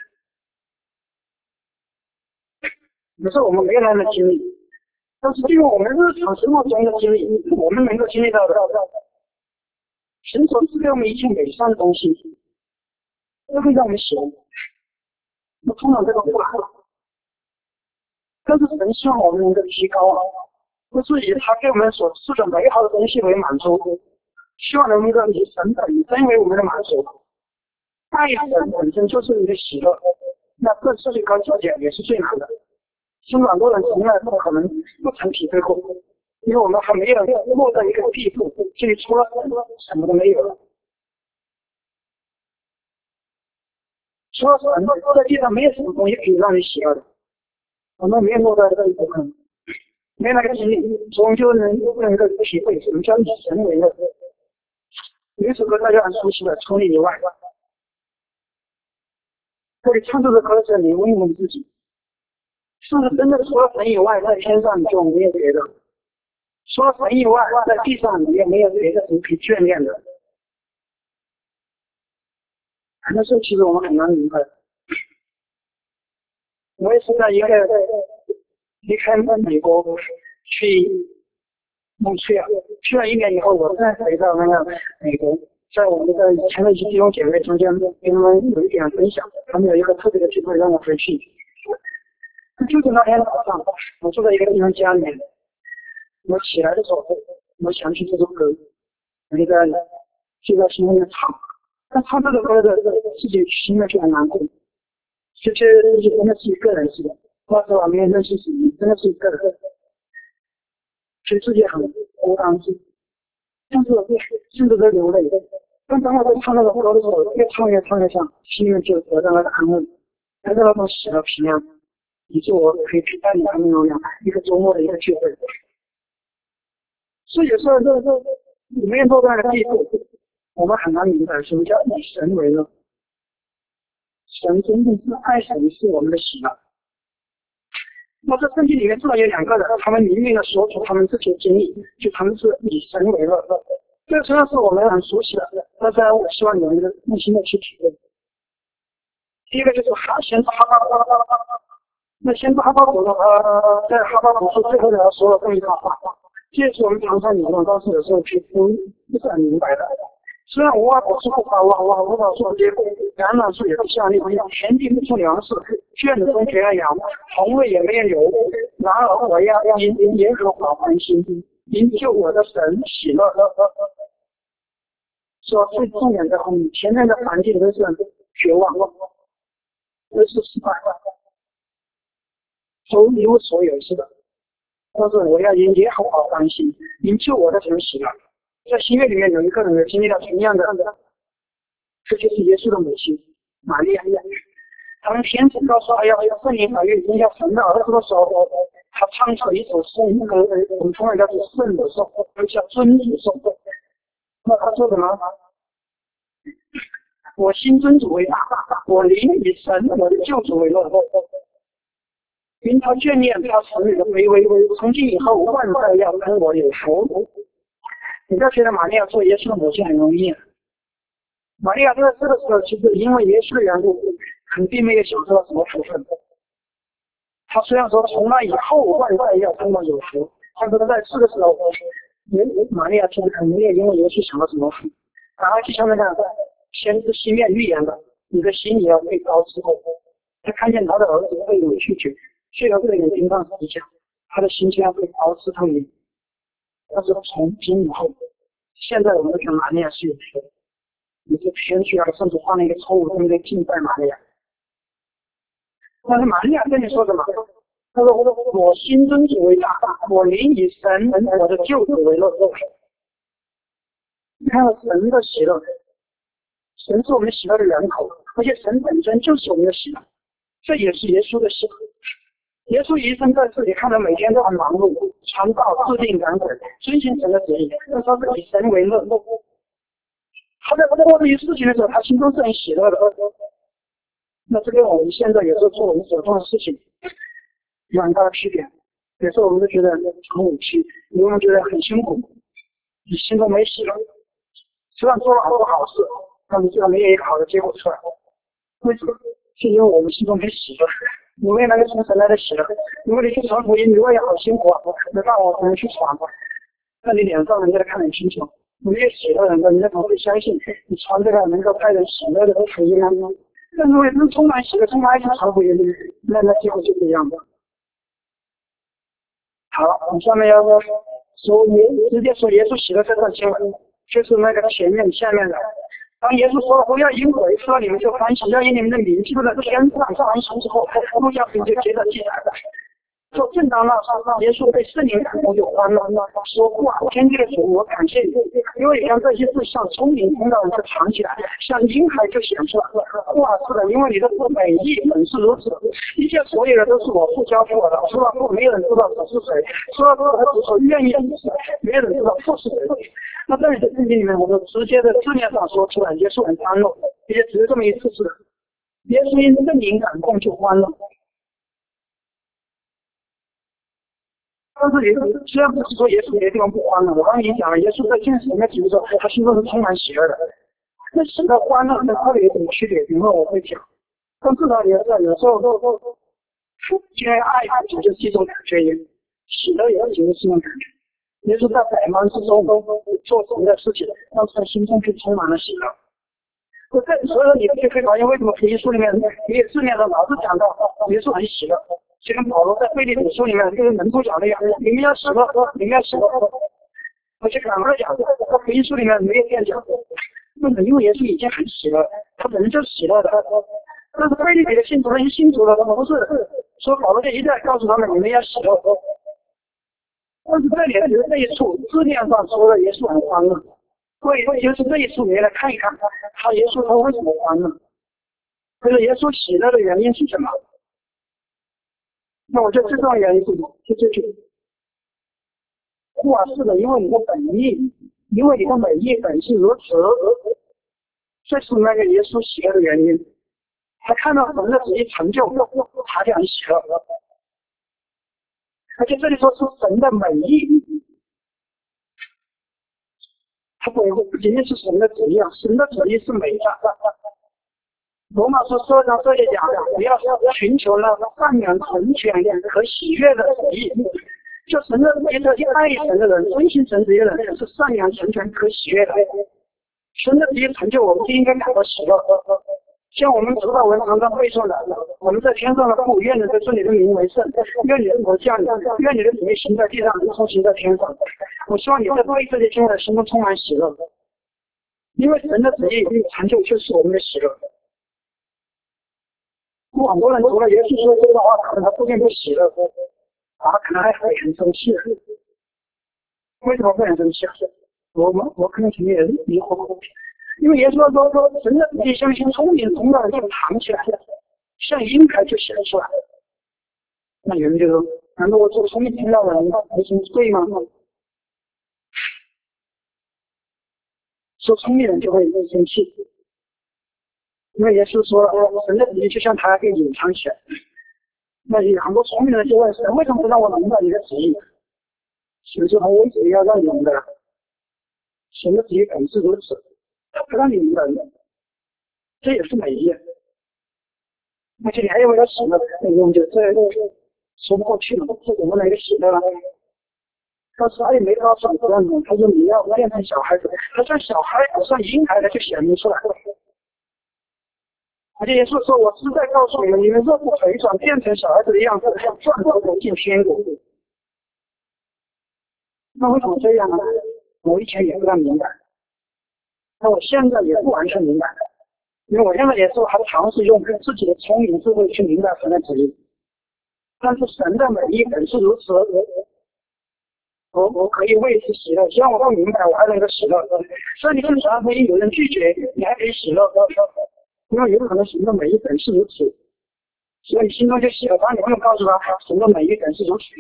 可是我们没有那样的经历，但是对于我们日常生活中的经历，我们能够经历到的。神所赐给我们一切美善的东西，都会让我们喜欢。我通常这个不来，但是神希望我们能够提高啊，不是以他给我们所赐的美好的东西为满足，希望能够以神本身为我们的满足。爱神本身就是一个喜乐，那这是最高境界，也是最难的。其实很多人从来不可能不曾体会过。因为我们还没有落到一个地步，所以除了什么都没有了。除了很多落在地上，没有什么东西可以让你喜乐的。我们没有落到这一部分，没有那个经历，终究能能够体会什么叫以神为乐。有一首歌大家很熟悉的《从你以外》，这里唱这首歌的时候，你问问自己，是不是真的除了神以外，在天上你就没有别的？除了神以外，在地上也没有别的什么可以眷恋的。那时候其实我们很难明白。我也是在一个离开美国去蒙特利尔，去了一年以后，我再回到那个美国，在我们的以前的一些弟兄姐妹中间跟他们有一点分享，他们有一个特别的机会让我回去。就是那天早上，我住在一个地方家里面。我起来的时候，我想起这首歌，我就在就在心里面唱。但唱这首歌的自己心里面就很难过，就觉得自己真的是一个人似的。那时候我没有认识神，真的是一个人，觉得自己很孤单，但是甚至在流泪。但当我在唱那首歌的时候，越唱越唱越像，心里面就得到了安慰，得到了那种喜乐平安，以致我可以陪伴你他们那样一个周末的一个聚会。所以有时候这这里面做到的地步，我们很难明白什么叫以神为乐。神真正是爱神，是我们的喜乐。那在圣经里面至少有两个人，他们明明的说出他们自己的经历，就他们是以神为乐。这个实际上是我们很熟悉的，但是我希望你们用心的去体会。第一个就是哈先知哈巴谷，那先知哈巴谷的话，在哈巴谷书最后呢说了这么一段话。这是我们常常理论，但是有时候去听不是很明白的。虽然无花果树不发旺，无花果树结果，橄榄树也不效力，田地不出粮食，圈子中绝了羊，红位也没有油。然而我要因耶和华欢心，因救我的神喜乐。说最重点的，你前面的环境都是绝望，都是失败，都一无所有似的。但是我要因耶和华欢心，因救我的神喜乐。在新约里面有一个人也经历了同样的，这就是耶稣的母亲玛利亚。他们天使告诉他要要圣灵怀孕生下神的儿子的时候，他唱出了一首圣歌，我们从来叫做圣的颂，叫尊主颂。那他说什么？我心尊主为大，我灵以神我的救主为乐。因他眷恋他使女的卑微，从今以后万代要跟我有福。你不要觉得玛利亚做耶稣的母亲很容易， 玛利亚在世的时候，其实因为耶稣的缘故，肯定没有享受到什么福分。他虽然说从那以后万代要充满有福，但是在世的时候，玛利亚其实肯定没有因为耶稣享到什么福。然后就像那个先知西面预言的，你的心也要被高之后，他看见他的儿子被委屈去，却要被人钉上十字架，他的心将要被高之透明。但是从今以后，现在我们都看玛利亚是有福，你是偏去了，甚至犯了一个错误，对不对？敬拜玛利亚。但是玛利亚跟你说什么？他说：“我心尊主为大，我灵以神我的救主为乐。”你看到神的喜乐，神是我们喜乐的源头，而且神本身就是我们的喜乐，这也是耶稣的喜乐。耶稣一生在这里，看到每天都很忙碌，传道、制定赶鬼，遵行神的旨意，但他是以神为乐。他在做这些事情的时候，他心中是很喜乐的。那这跟我们现在有时候做我们手中的事情有很大的区别。有时候我们都觉得很委屈，有人觉得很辛苦，你心中没喜乐。虽然做了很多好事，但是最后没有一个好的结果出来。为什么？是因为我们心中没喜乐，你没有那个从神来的喜乐。如果你去传福音，你会好辛苦啊，没办法，我只能去传吧。那你脸上人家看得很清楚，你没有喜乐人的，人家怎么会相信你传这个能够带人喜乐的福音呢？但是我是充满喜乐、充满爱心传福音的，那那结果就不一样的。好，我们下面要说说耶，直接说耶稣喜乐这段经文，就是那个前面下面的。当耶稣说不要因鬼说你们就欢喜，要因你们的名记录在天上上行之后，路加福音就接着记载了。说正当那时，耶稣被圣灵感动就欢乐，说话天地的主，我感谢你，因为你将这些事像聪明通道人就藏起来，像婴孩就显出来。话是的，因为你的父美意本是如此，一切所有的都是我父交付我的，除了父没有人知道子是谁，除了父和子所愿意是谁，没有人知道父是谁。那这里的圣经里面，我们直接的字面上说出来，耶稣很欢乐，也只是这么一次次，耶稣因圣灵感动就欢乐。但是耶稣虽然不是说耶稣别的地方不欢乐，我刚才已经讲了，耶稣在现实里面比如说他心中是充满喜乐的，那喜乐欢乐跟他的有什么区别？比如说我会讲，但至少也是有时候因为爱主就是一种感觉，也喜乐也是一种感觉。耶稣在百忙之中都做神的事情，但是他心中却充满了喜乐。所以说你就可以发现为什么福音书里面没有字面上老是讲到耶稣很喜乐。就跟保罗在腓立比书里面就是门徒讲的呀，你们要喜乐，你们要喜乐。而且反过讲，在福音书里面没有这样讲，为什么？因为耶稣已经很喜乐，他本身就是喜乐的。但是腓立比的信徒人信主了，不是说保罗就一再告诉他们你们要喜乐。但是这里这一处字面上说的耶稣很欢乐，所以就是这一处你来看一看，他耶稣他为什么欢乐？就是耶稣喜乐的原因是什么？那我就最重要原因是就这句话是的，因为你的本意，因为你的美意本是如此，这是那个耶稣喜乐的原因。他看到神的旨意成就，他就很喜乐。而且这里说出神的美意，他不不仅仅是神的旨意啊，神的旨意是美的。罗马书十二章这里讲，不要寻求那善良、纯全和喜悦的旨意。就神的旨意，爱神的人、遵行神旨意的人是善良、纯全和喜悦的。神的旨意成就，我们就应该感到喜乐。像我们知道文常常背诵的，我们在天上的父，愿你的尊你的名为圣，愿你的国降临，愿你的旨意行在地上，如同行在天上。我希望你在背这些经文心中充满喜乐，因为神的旨意成就就是我们的喜乐。很多人除了耶稣说这个话，可能他不见不喜乐，啊，可能还会很生气。为什么会很生气？我们我可能前面也是疑惑，因为耶稣说说神的旨意像像聪明通道就藏起来，像婴孩就显出来。那有人就说，难道我做聪明通道的人还行对吗？说聪明人就会生气。因为耶稣说了，神的旨意就像他给隐藏起来。那有很多聪明人就问神，为什么不让我明白你的旨意？神说我旨意要让你明白，神的旨意本是如此，他不让你明白的。 这也是美意。而且你还有一个喜乐，那我们就这说不过去了，这怎么来个喜乐呢？但是他也没告诉你这样子，他说你要变成小孩子，他说小孩不算婴孩的就显明出来了。而且耶稣说，我是在告诉你们，你们若不回转变成小孩子的样子，要转头走进天国。那为什么这样呢？我以前也不大明白，那我现在也不完全明白，因为我现在也是还尝试用自己的聪明智慧去明白神的旨意。但是神的美意本是如此，我我可以为此喜乐，只要我不明白，我还能够喜乐。所以你跟传福音有人拒绝，你还可以喜乐，因为有可能神的美意本是如此，所以你心中就喜乐。当你不用告诉他神的美意本是如此，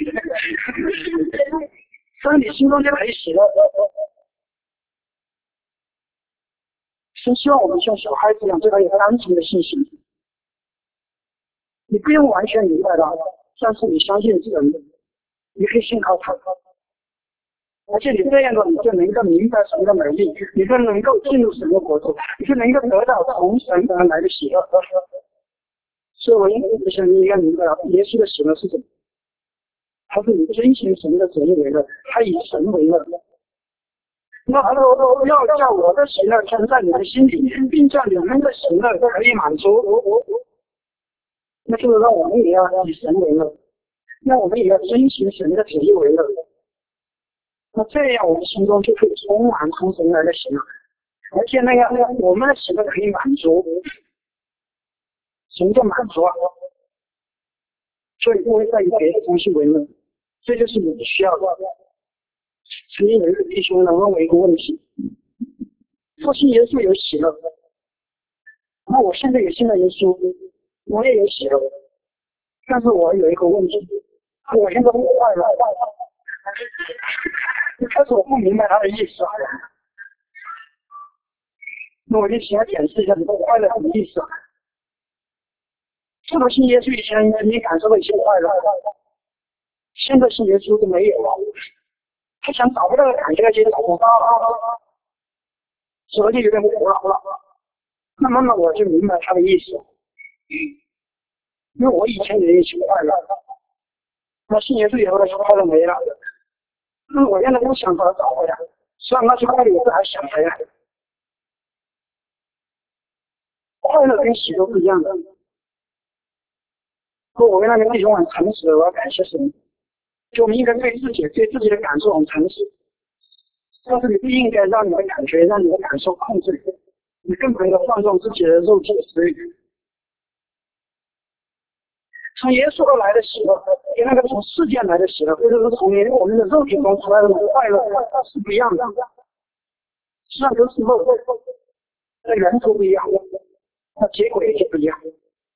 所以你心中就可以喜乐。神希望我们像小孩子一样，对他有单纯的信心。你不用完全明白他，但是你相信神，你可以信靠他。而且你这样的，你就能够明白神的美意，你就能够进入神的国度，你就能够得到从神而来的喜乐。所以我应该想你应该明白了，耶稣的喜乐是什么？他是以遵行神的旨意为乐，他以神为乐。那他说要叫我的喜乐存在你的心里，并叫你们的喜乐可以满足。那就是让我们也要以神为乐，那我们也要遵行神的旨意为乐。那这样我们心中就会充满从神来的喜乐，而且那个我们的喜乐可以满足，什么叫满足啊？所以不会再以别的东西为乐，这就是你需要的。曾经有一个弟兄呢问我一个问题，说信耶稣有喜乐，那我现在也信了耶稣，我也有喜乐，但是我有一个问题，我现在不快乐。一开始我不明白他的意思，那我就想要解释一下你不快乐什么意思。是不是信耶稣以前你感受到一些快乐，现在信耶稣就没有了，他想找不到的感觉就找不到，所以就有点苦恼了。那慢慢我就明白他的意思，因为我以前也有些快乐，那信耶稣以后的快乐没了，那我现在不想把它找回来，虽然那些快乐我还想回来。快乐跟喜乐不一样的。说我跟那个弟兄很诚实，我要感谢神。就我们应该对自己对自己的感受很诚实，但是你不应该让你的感觉让你的感受控制你，你更不能够放纵自己的肉体食欲。从耶稣而来的喜乐跟那个从世界来的喜乐，或者是从我们的肉体中出来的快乐是不一样的，实际上都是肉，但源头不一样，那结果也不一样。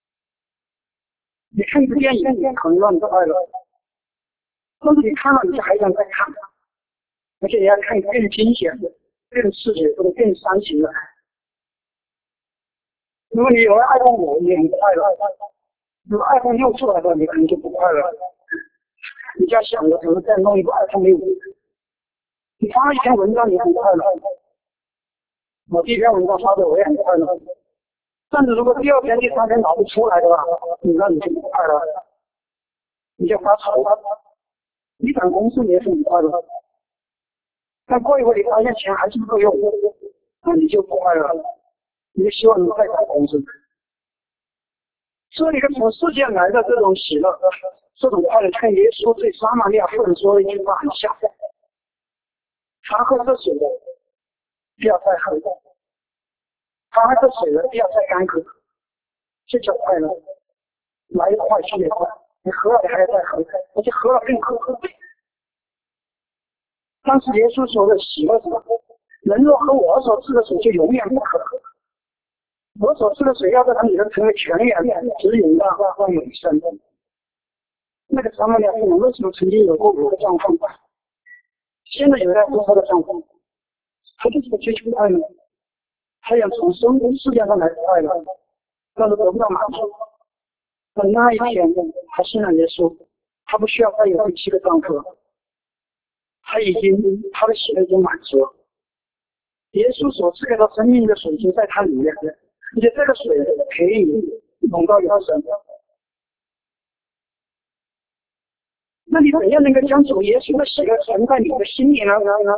你看一部电影可能让你快乐，但是你看了你还想再看，而且也要看更惊险的、更刺激或者更煽情的。如果你有了 iPhone 五，你很快乐；如果 iPhone 六出来的，你可能就不快乐。你就要想着怎么再弄一部 iPhone 六。你发一篇文章，你很快乐。我第一篇文章发的我也很快乐。但是如果第二篇、第三篇拿不出来的话，你那你就不快乐，你就发愁。你赶公司也是很快乐，但过一会儿你发现钱还是不够用，那你就不快乐了，你就希望你再赶公司。所以你从世界来的这种喜乐，这种快乐，看耶稣对撒玛利亚妇人说的一句话很像：他喝这水的，不要再喝。他喝这水的，不要再干渴，这叫快乐。来得快去得快，你喝了还要再喝，而且喝了更渴。但是耶稣说的喜乐什么？人若喝我所赐的水，就永远不渴。我所赐的水要在它里头成为泉源，直引到到永生。那个撒玛利亚妇人为什么曾经有过五个状况？现在有在多少的状况？他就是追求快乐。他想从生活世界上来快乐，但是得不到满足。但那一天，他信了耶稣，他不需要再有第七个丈夫，他已经他的喜乐已经满足了。耶稣所赐给他生命的水已经在他里面， 而且这个水可以笼到腰身。那你怎样能够将主耶稣的喜乐存在你的心里呢？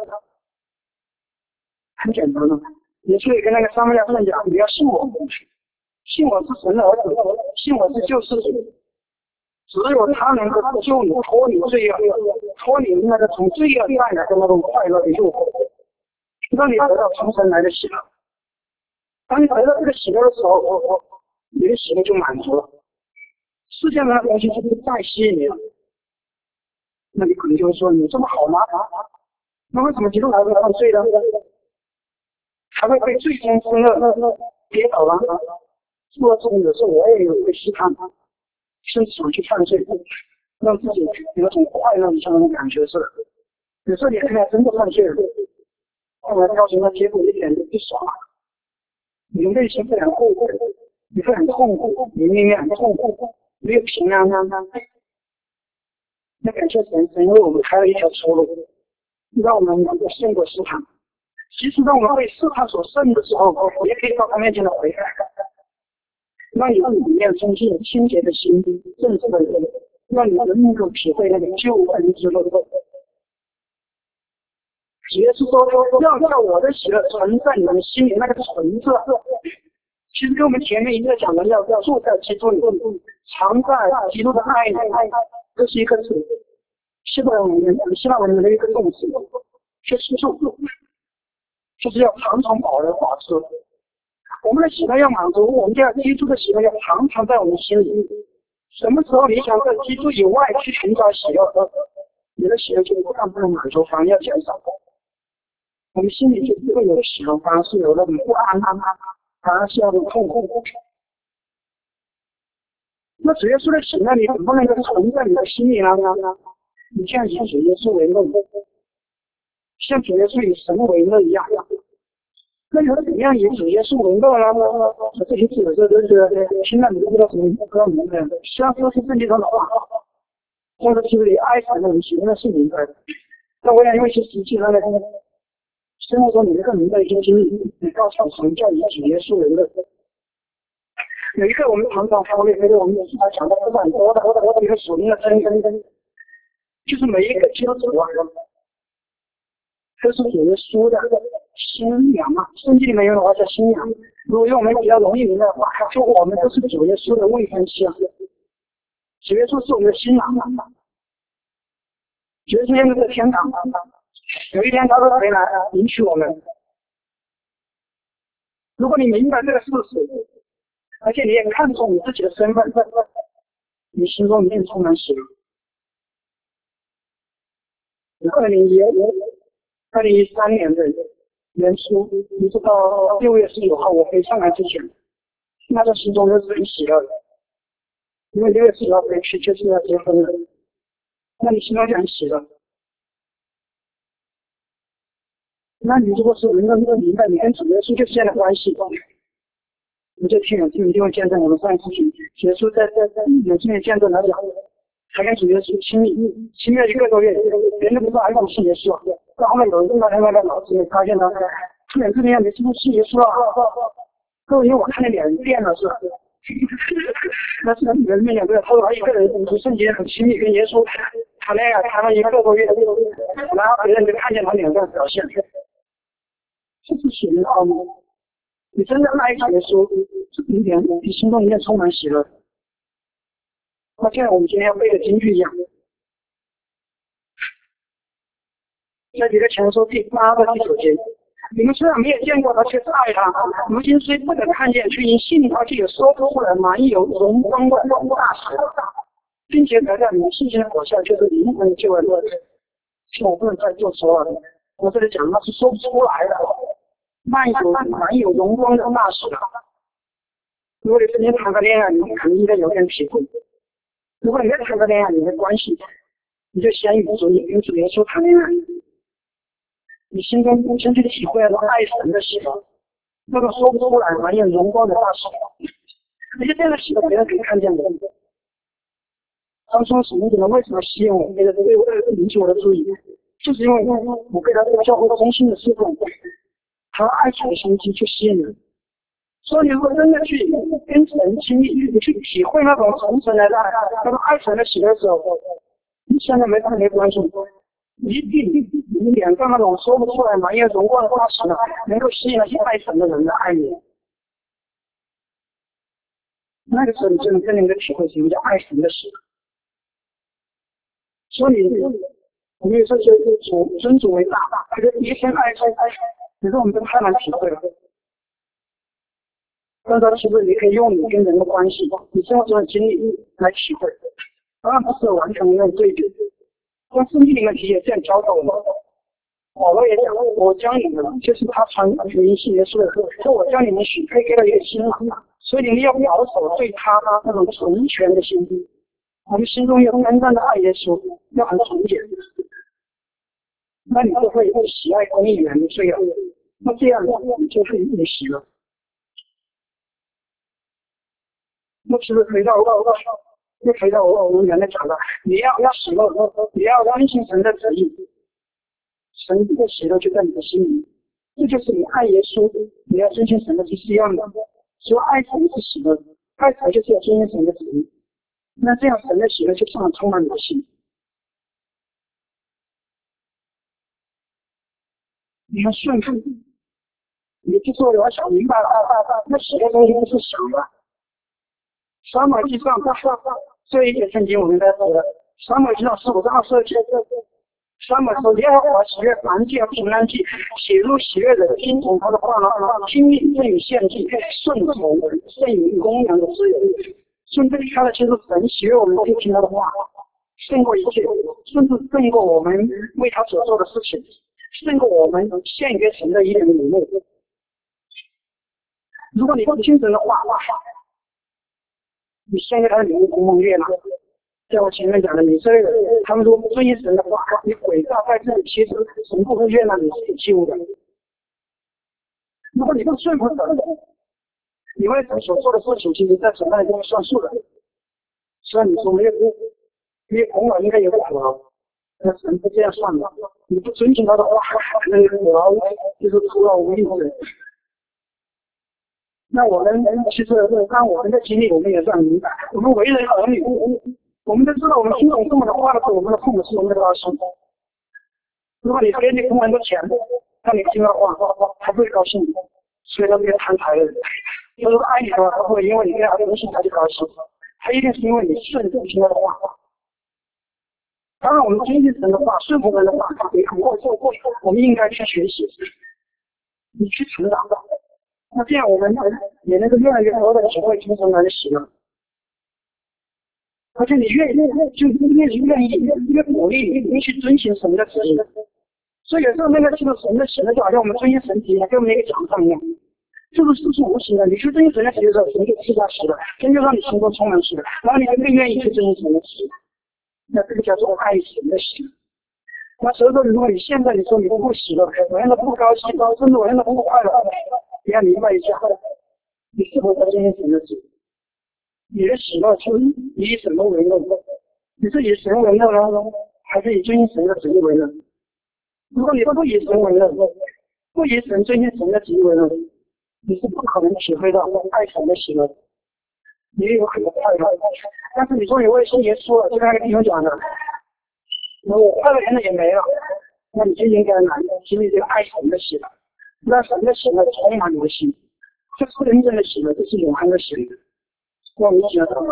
很简单的，耶稣也跟那个撒玛利亚妇人讲，你要信我，信我是神的儿子，信我是救世主。只有他能够救你脱离罪恶，脱离那个从罪恶带来的那种快乐的诱惑，让你得到从神来的喜乐。当你得到这个喜乐的时候，我我你的喜乐就满足了，世界上的东西就不再吸引你了。那你可能就会说，你这么好吗？那为什么基督还会犯罪呢？还会被罪中之恶跌倒了？做这种有时候我也有会试探，甚至想去犯罪，让自己有一种快乐的那种感觉是。有时候你看来真的犯罪了，后来告诉他结果一点都不爽，你内心会很后悔，你会很痛苦，你里面很痛苦，没有平安。那感谢神，神为我们开了一条出路，让我们能够胜过试探。其实当我们被试探所胜的时候，也可以到他面前的悔改，让你的里面中间有清洁的心，正直的人，让你能够体会那个救恩之乐。耶稣说要叫我的喜乐存在你们心里，那个存字，其实跟我们前面一直讲的要要住在基督里，常在基督的爱里，这是一个词，希腊文里希腊文里的一个动词，就是住，就是要常常保留保持。我们的喜乐要满足，我们就要基督的喜乐要常常在我们心里。什么时候你想在基督以外去寻找喜乐，你的喜乐就不但不能满足，反而要减少。我们心里就不会有喜乐，反而是有那种不安，反而是要有痛苦。那主耶稣的喜乐你怎么能够存在你的心里呢？你像以主耶稣为乐，像主耶稣以神为乐一样。那又怎样以主耶稣为乐呢？这些指的就是听了你都不知道什么不知道明白的，虽然说是圣经上的话，或者是里爱神的人喜乐是明白的。那我想用一些实际上来看，生活中你能够明白一些经历，你告诉我什么叫以主耶稣为乐。有一个我们常常忽略，因为我们他讲的不是很多的，一个属灵的真真真，就是每一个基督徒啊，都是主耶稣的新娘嘛。圣经里面用的话叫新娘，如果用我们比较容易明白的话，就我们都是主耶稣的未婚妻啊。主耶稣是我们的新郎嘛。主耶稣现在在天堂，有一天他会回来迎娶我们。如果你明白这个事实，而且你也看重你自己的身份，你心中一定充满喜乐。二零一二零一三年的年初，一直到六月十九号我飞上来之前，那个心中都是很喜乐的，因为六月十九号回去就是要结婚了，那你心中就很喜乐。那你如果是能够明白你跟主耶稣就是这样的关系，你就听远听一定会见证我们上一次结束在在在远听的见证来讲，还跟主耶稣亲密亲密一个多月，别人都不知道还敢信耶稣。到后面有一个那那个老师发现他出脸这边没信信耶稣啊，各位因为我看见脸变了是吧？那是你们那两个，他说还有一个人读圣经很亲密，跟耶稣谈恋爱谈了一个多月，然后别人就看见他脸上表现，这是属于奥秘。你真的爱主耶稣，一点你心中一定充满喜乐。那现在我们今天要背的金句一样，在彼得前书第八到第九节，你们虽然没有见过他，却是爱他；如今虽不能看见，却因信他，就有说不出来满有荣光的大喜，并且得到你们信心的果效，就是灵魂救恩。是我不能再多说了，我这里讲那是说不出来的。满有满有荣光的大喜，如果你曾经谈过恋爱，你肯定应该有点体会。如果你没谈过恋爱，你的关系，你就先与主你跟主耶稣谈恋爱，你心中深去体会那种爱神的喜乐，那个说不出来满有荣光的大喜，而且这样的喜乐别人可以看见的。当初什么人为什么吸引我，为了为了引起我的注意，就是因为我被他这个教会中心的师傅，他爱主的心机去吸引人， 所以你如果真的去跟神经历，你去体会那种从神来的爱，那种爱神的喜乐的时候，你现在没跟没关系，一定你脸上那种说不出来满眼荣光的花石呢，能够吸引那些爱神的人来爱你。那个时候你就能真正的体会什么叫爱神的喜乐。所以我们有时候就主尊主为大，这个一生爱神爱神，你说我们真太难体会了。但是其实你可以用你跟人的关系，你生活中的经历来体会，当然不是完全没有对比。从圣经里面也这样教导我们。保罗也讲，我将你们就是他传福音信耶稣的时候，说我将你们许配给了一个新郎，所以你们要保守对他那种纯全的心。我们心中要单单的爱耶稣，要很纯洁。那你就会喜爱公义原罪了，那这样你就会越喜了。那其实回到又回到我们原来讲的，你要要喜乐，你要遵行神的旨意，神的喜乐就在你的心里。这就是你爱耶稣，你要遵行神的旨意是一样的。说爱神是喜乐，爱神就是要遵行神的旨意。那这样神的喜乐就这样充满你的心。你要顺服，你去做，我想明白了，那喜乐东西不是想的。撒母耳记上这一节圣经我们在读的，撒母耳记上十五章二十二节，撒母耳说：“耶和华喜悦燔祭和平安祭，喜怒喜悦的听从他的话了，听命胜于献祭，顺从胜于公羊的自由。”顺便他的就是神喜悦我们听听他的话，胜过一切，甚至胜过我们为他所做的事情，胜过我们献给神的一点礼物。如果你不听神的话，你献给他的礼物不蒙悦纳，在我前面讲的，你这个他们如果不遵行神的话，你毁谤在这里，其实神不会悦纳你是器物的。如果你不顺服神，你为神所做的事情，其实在神那里都算数的。虽然你说没有，因为孔老应该有苦劳，但神不这样算的。你不遵循他的话，那个苦劳就是徒劳无益的。那我们其实按我们的经历，我们也算明白，我们为人儿女，我们都知道，我们听懂父母的话的时候，我们的父母是我们的高兴。如果你给你父母很多钱，让你听的话，他不会高兴，所以他没有贪财的人。如果爱你的话，他会因为你给他东西他就高兴，他一定是因为你顺服听他的话。当然，我们遵循神的话，顺服神的话，也很过做过，我们应该去学习，你去成长的。那这样我们也能够越来越多的体会听神来的喜乐，而且你越就越愿意越鼓励你去遵循神的旨意。所以有时候那个这个神的喜乐就好像我们遵循神旨意给我们一个奖赏一样，这个是不是无形的？你去遵循神的旨意的时候，神就赐下喜乐，神就让你心中充满喜乐，然后你就更愿意去遵循神的旨意。那这个叫做爱神的喜乐。那所以说，如果你现在你说你不喜乐，我现在不高兴，甚至我现在不快乐，你要明白一下，你是否在遵循神的旨意？你的喜乐是以什么为乐？你是以神为乐呢，还是以遵循神的旨意为乐？如果你不以神为乐，不以神遵循神的旨意为乐，你是不可能体会到爱神的喜乐。你也有很多快乐，但是你说你为信耶稣了，就像那个弟兄讲的，我快乐现在也没了，那你就应该来经历这个爱神的喜乐，让神的喜乐充满你的心，这是真正的喜乐，这是永恒的喜乐。我们喜乐什么？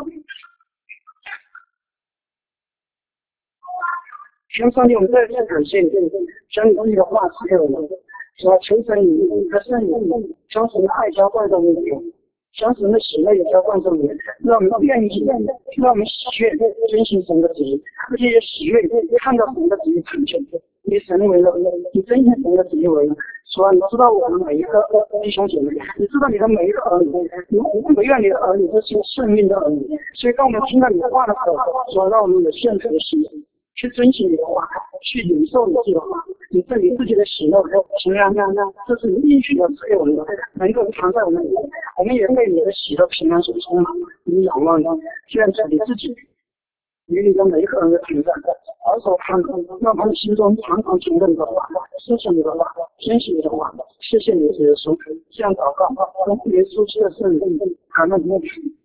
求上帝，我们再次感谢你，将你自己的话赐给我们，说求神你的圣灵将神的爱浇灌在我们里面，将神的喜乐也浇灌在我们，让我们愿意，让我们喜悦遵行神的旨意，而且也喜悦看到神的旨意成就，以神为乐，以遵行神的旨意为乐。说你知道我们每一个弟兄姐妹，你知道你的每一个儿女，你不愿你的儿女都是顺命的儿女，所以当我们听到你的话的时候，说让我们有顺服的心，去遵循你的话，去领受你这个话，你这里自己的喜乐和平安，这是你应许的赐给我们的，能够藏在我们里面，我们也被你的喜乐平安所充满。你仰望你，现在你自己与你的每一个人的同在， 保守他们，让他们心中常常承认的话，思想的话，坚信的话，谢谢你耶稣，这样祷告，奉耶稣基督的圣名，阿门。